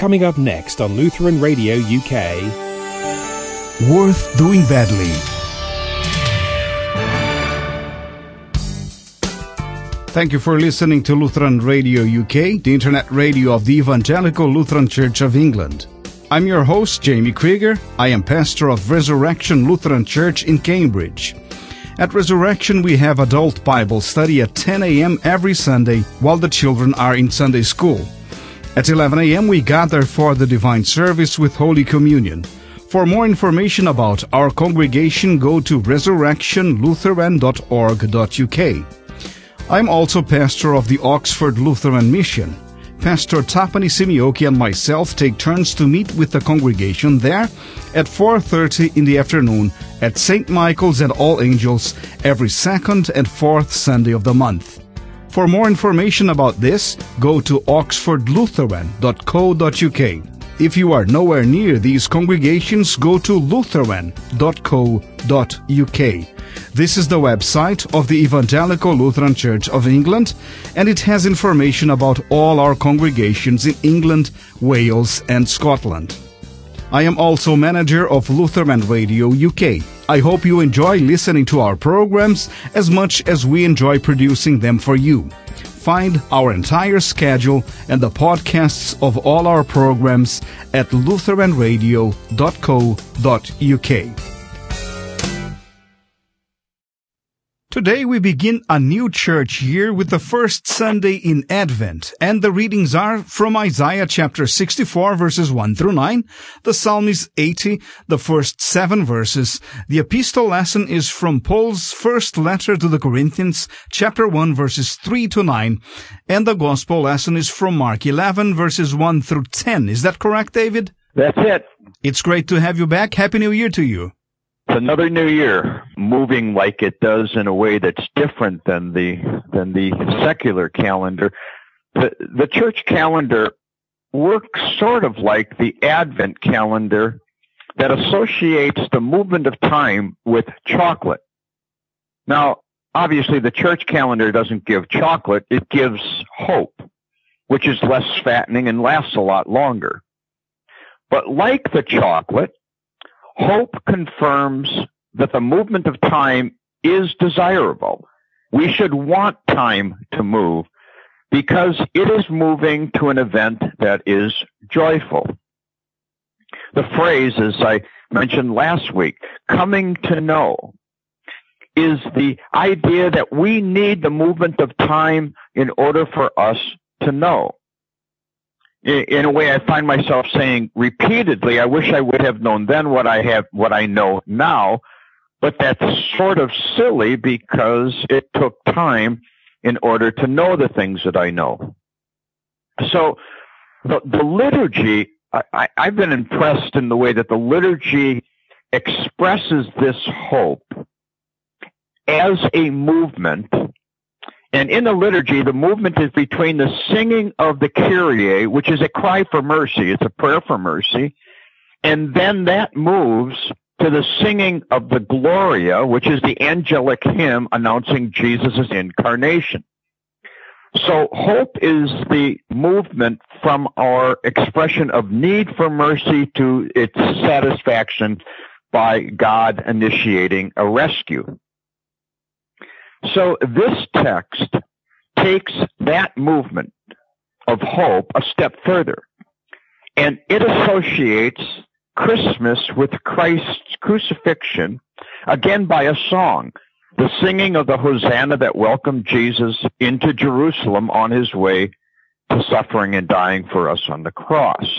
Coming up next on Lutheran Radio UK. Worth Doing Badly. Thank you for listening to Lutheran Radio UK, the internet radio of the Evangelical Lutheran Church of England. I'm your host, Jamie Krieger. I am pastor of Resurrection Lutheran Church in Cambridge. At Resurrection, we have adult Bible study at 10 a.m. every Sunday while the children are in Sunday school. At 11 a.m., we gather for the divine service with Holy Communion. For more information about our congregation, go to resurrectionlutheran.org.uk. I'm also pastor of the Oxford Lutheran Mission. Pastor Tapani Simioki and myself take turns to meet with the congregation there at 4:30 in the afternoon at St. Michael's and All Angels every second and fourth Sunday of the month. For more information about this, go to oxfordlutheran.co.uk. If you are nowhere near these congregations, go to lutheran.co.uk. This is the website of the Evangelical Lutheran Church of England, and it has information about all our congregations in England, Wales, and Scotland. I am also manager of Lutheran Radio UK. I hope you enjoy listening to our programs as much as we enjoy producing them for you. Find our entire schedule and the podcasts of all our programs at lutheranradio.co.uk. Today we begin a new church year with the first Sunday in Advent, and the readings are from Isaiah chapter 64 verses 1 through 9, the Psalm is 80, the first 7 verses. The epistle lesson is from Paul's first letter to the Corinthians, chapter 1 verses 3 to 9, and the gospel lesson is from Mark 11 verses 1 through 10. Is that correct, David? That's it. It's great to have you back. Happy New Year to you. It's another new year, moving like it does in a way that's different than the secular calendar. The church calendar works sort of like the Advent calendar that associates the movement of time with chocolate. Now, obviously, the church calendar doesn't give chocolate, it gives hope, which is less fattening and lasts a lot longer. But like the chocolate, hope confirms that the movement of time is desirable. We should want time to move because it is moving to an event that is joyful. The phrase, as I mentioned last week, coming to know, is the idea that we need the movement of time in order for us to know. In a way, I find myself saying repeatedly, I wish I would have known then what I know now, but that's sort of silly because it took time in order to know the things that I know. So the liturgy, I've been impressed in the way that the liturgy expresses this hope as a movement. And in the liturgy, the movement is between the singing of the Kyrie, which is a cry for mercy. It's a prayer for mercy. And then that moves to the singing of the Gloria, which is the angelic hymn announcing Jesus' incarnation. So hope is the movement from our expression of need for mercy to its satisfaction by God initiating a rescue. So this text takes that movement of hope a step further, and it associates Christmas with Christ's crucifixion, again by a song, the singing of the Hosanna that welcomed Jesus into Jerusalem on his way to suffering and dying for us on the cross.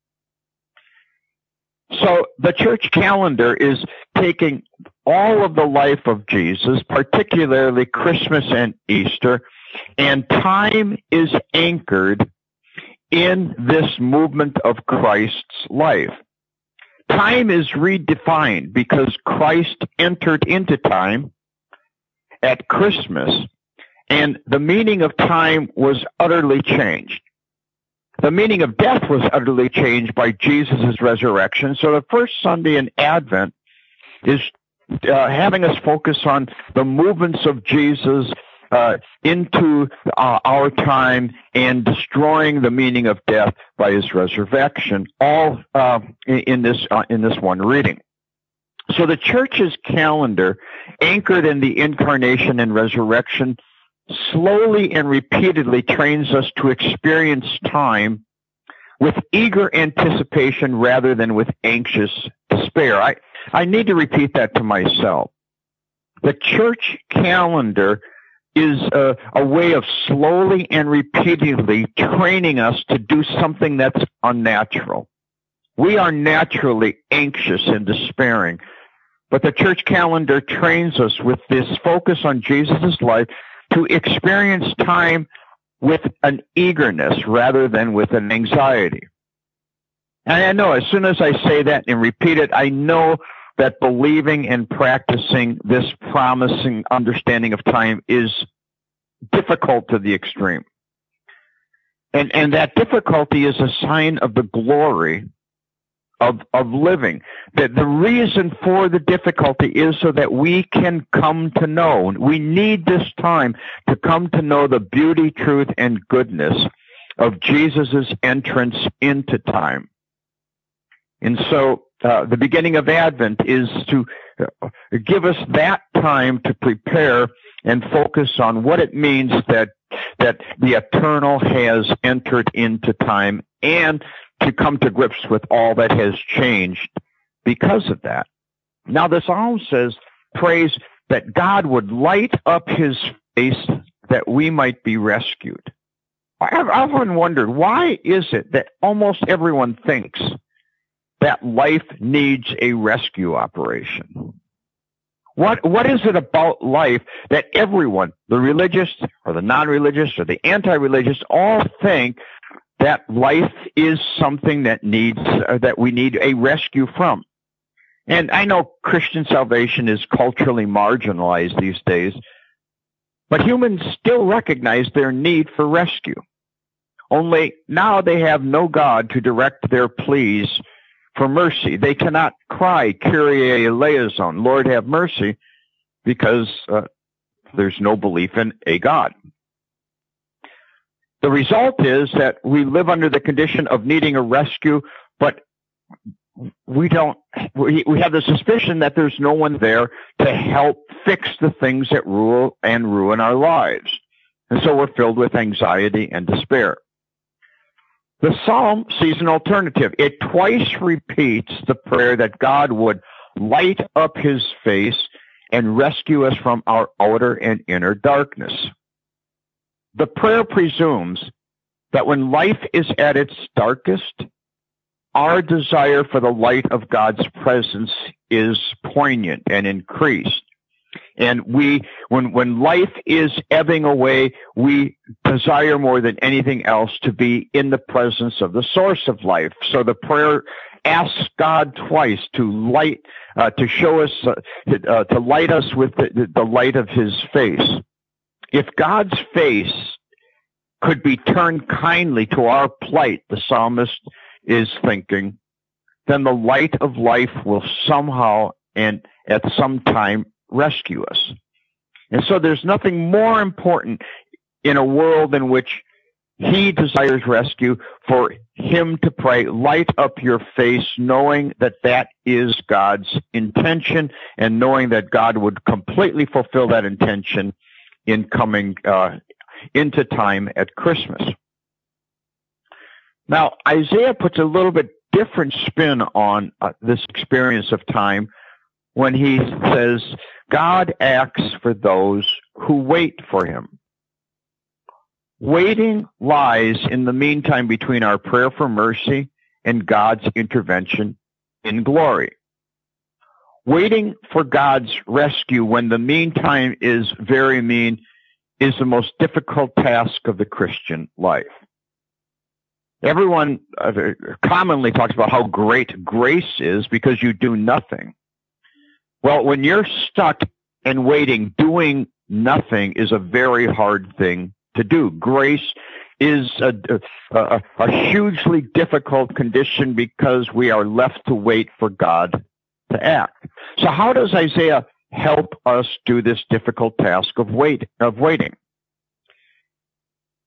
So the church calendar is taking all of the life of Jesus, particularly Christmas and Easter, and time is anchored in this movement of Christ's life. Time is redefined because Christ entered into time at Christmas, and the meaning of time was utterly changed. The meaning of death was utterly changed by Jesus' resurrection. So the first Sunday in Advent is having us focus on the movements of Jesus into our time and destroying the meaning of death by his resurrection, all in this one reading. So the church's calendar, anchored in the incarnation and resurrection, slowly and repeatedly trains us to experience time with eager anticipation rather than with anxious despair. I need to repeat that to myself. The church calendar is a way of slowly and repeatedly training us to do something that's unnatural. We are naturally anxious and despairing, but the church calendar trains us with this focus on Jesus' life to experience time with an eagerness rather than with an anxiety. And I know as soon as I say that and repeat it, I know that believing and practicing this promising understanding of time is difficult to the extreme. And that difficulty is a sign of the glory of living. That the reason for the difficulty is so that we can come to know. We need this time to come to know the beauty, truth, and goodness of Jesus' entrance into time. And so the beginning of Advent is to give us that time to prepare and focus on what it means that the eternal has entered into time, and to come to grips with all that has changed because of that. Now the Psalm prays that God would light up his face that we might be rescued. I've often wondered, why is it that almost everyone thinks that life needs a rescue operation? What is it about life that everyone, the religious or the non-religious or the anti-religious, all think that life is something that we need a rescue from? And I know Christian salvation is culturally marginalized these days, but humans still recognize their need for rescue. Only now they have no God to direct their pleas for mercy. They cannot cry, Kyrie eleison, Lord have mercy, because there's no belief in a God. The result is that we live under the condition of needing a rescue, but we have the suspicion that there's no one there to help fix the things that rule and ruin our lives. And so we're filled with anxiety and despair. The Psalm sees an alternative. It twice repeats the prayer that God would light up his face and rescue us from our outer and inner darkness. The prayer presumes that when life is at its darkest, our desire for the light of God's presence is poignant and increased. And when life is ebbing away, we desire more than anything else to be in the presence of the source of life. So the prayer asks God twice to show us, to light us with the light of his face. If God's face could be turned kindly to our plight, the psalmist is thinking, then the light of life will somehow and at some time rescue us. And so there's nothing more important in a world in which he desires rescue for him to pray, light up your face, knowing that that is God's intention and knowing that God would completely fulfill that intention in coming into time at Christmas. Now, Isaiah puts a little bit different spin on this experience of time when he says, God acts for those who wait for him. Waiting lies in the meantime between our prayer for mercy and God's intervention in glory. Waiting for God's rescue when the meantime is very mean is the most difficult task of the Christian life. Everyone commonly talks about how great grace is because you do nothing. Well, when you're stuck and waiting, doing nothing is a very hard thing to do. Grace is a hugely difficult condition because we are left to wait for God to act. So how does Isaiah help us do this difficult task of waiting?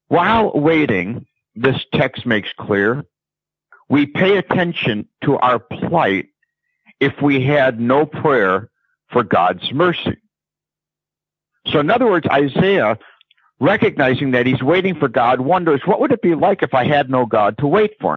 While waiting, this text makes clear, we pay attention to our plight if we had no prayer for God's mercy. So in other words, Isaiah, recognizing that he's waiting for God, wonders, what would it be like if I had no God to wait for?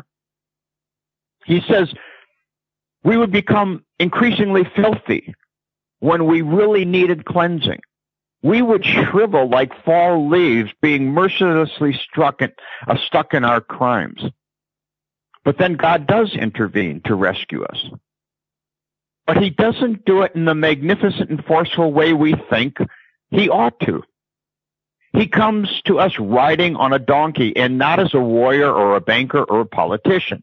He says, we would become increasingly filthy when we really needed cleansing. We would shrivel like fall leaves, being mercilessly stuck in our crimes. But then God does intervene to rescue us. But he doesn't do it in the magnificent and forceful way we think he ought to. He comes to us riding on a donkey and not as a warrior or a banker or a politician.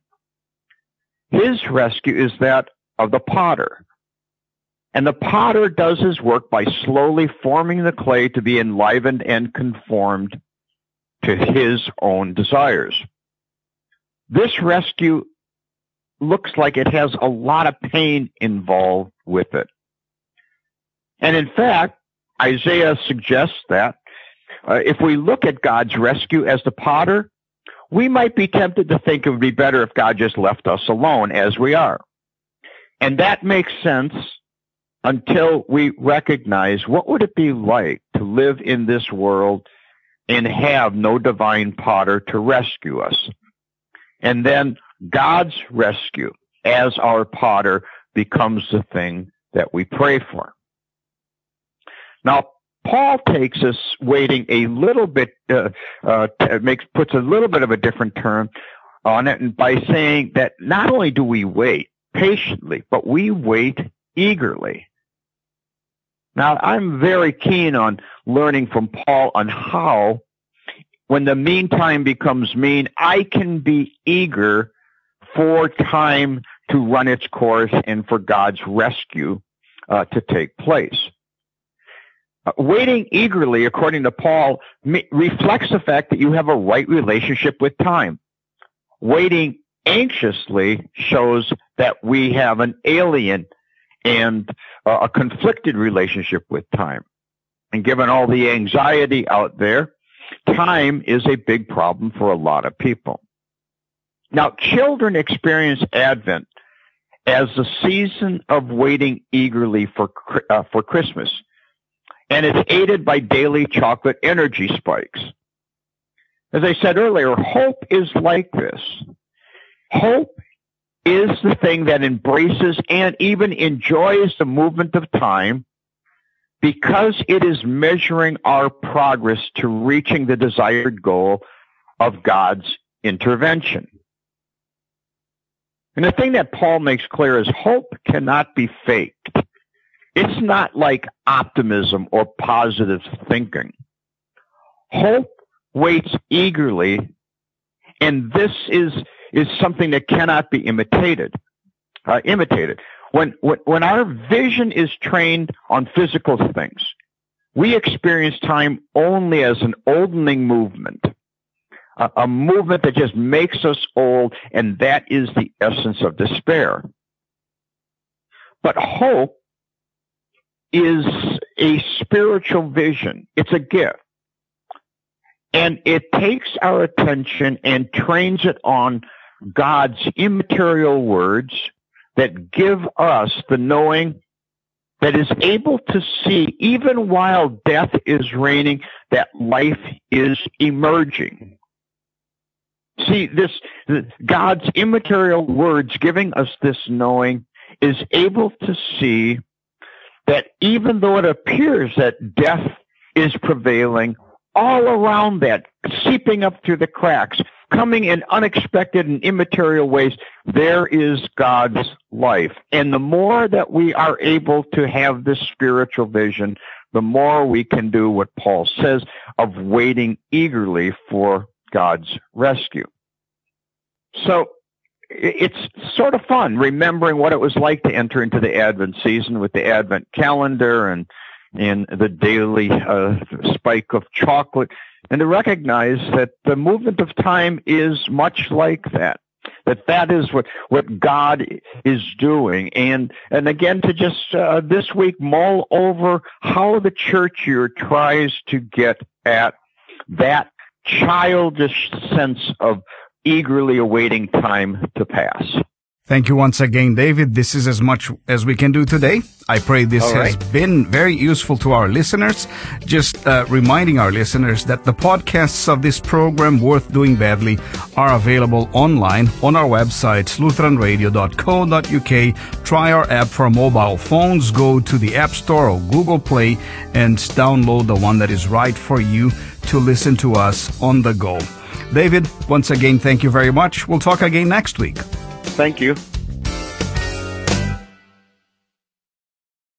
His rescue is that of the potter. And the potter does his work by slowly forming the clay to be enlivened and conformed to his own desires. This rescue looks like it has a lot of pain involved with it. And in fact, Isaiah suggests that if we look at God's rescue as the potter, we might be tempted to think it would be better if God just left us alone as we are. And that makes sense until we recognize what would it be like to live in this world and have no divine potter to rescue us. And then God's rescue as our potter becomes the thing that we pray for. Now, Paul takes us waiting a little bit, puts a little bit of a different term on it by saying that not only do we wait patiently, but we wait eagerly. Now, I'm very keen on learning from Paul on how, when the meantime becomes mean, I can be eager for time to run its course and for God's rescue to take place. Waiting eagerly, according to Paul, reflects the fact that you have a right relationship with time. Waiting anxiously shows that we have an alien and a conflicted relationship with time. And given all the anxiety out there, time is a big problem for a lot of people. Now, children experience Advent as the season of waiting eagerly for Christmas. And it's aided by daily chocolate energy spikes. As I said earlier, hope is like this. Hope is the thing that embraces and even enjoys the movement of time because it is measuring our progress to reaching the desired goal of God's intervention. And the thing that Paul makes clear is hope cannot be faked. It's not like optimism or positive thinking. Hope waits eagerly, and this is something that cannot be imitated. When our vision is trained on physical things, we experience time only as an oldening movement, a movement that just makes us old, and that is the essence of despair. But hope is a spiritual vision. It's a gift. And it takes our attention and trains it on God's immaterial words that give us the knowing that is able to see, even while death is reigning, that life is emerging. See, God's immaterial words giving us this knowing is able to see that even though it appears that death is prevailing, all around that, seeping up through the cracks, coming in unexpected and immaterial ways, there is God's life. And the more that we are able to have this spiritual vision, the more we can do what Paul says of waiting eagerly for God's rescue. So it's sort of fun remembering what it was like to enter into the Advent season with the Advent calendar and the daily spike of chocolate, and to recognize that the movement of time is much like that. That is what God is doing. And again, to just this week mull over how the church year tries to get at that childish sense of eagerly awaiting time to pass. Thank you once again, David. This is as much as we can do today. I pray this has been very useful to our listeners. Just reminding our listeners that the podcasts of this program, Worth Doing Badly, are available online on our website, lutheranradio.co.uk. Try our app for mobile phones. Go to the App Store or Google Play and download the one that is right for you to listen to us on the go. David, once again, thank you very much. We'll talk again next week. Thank you.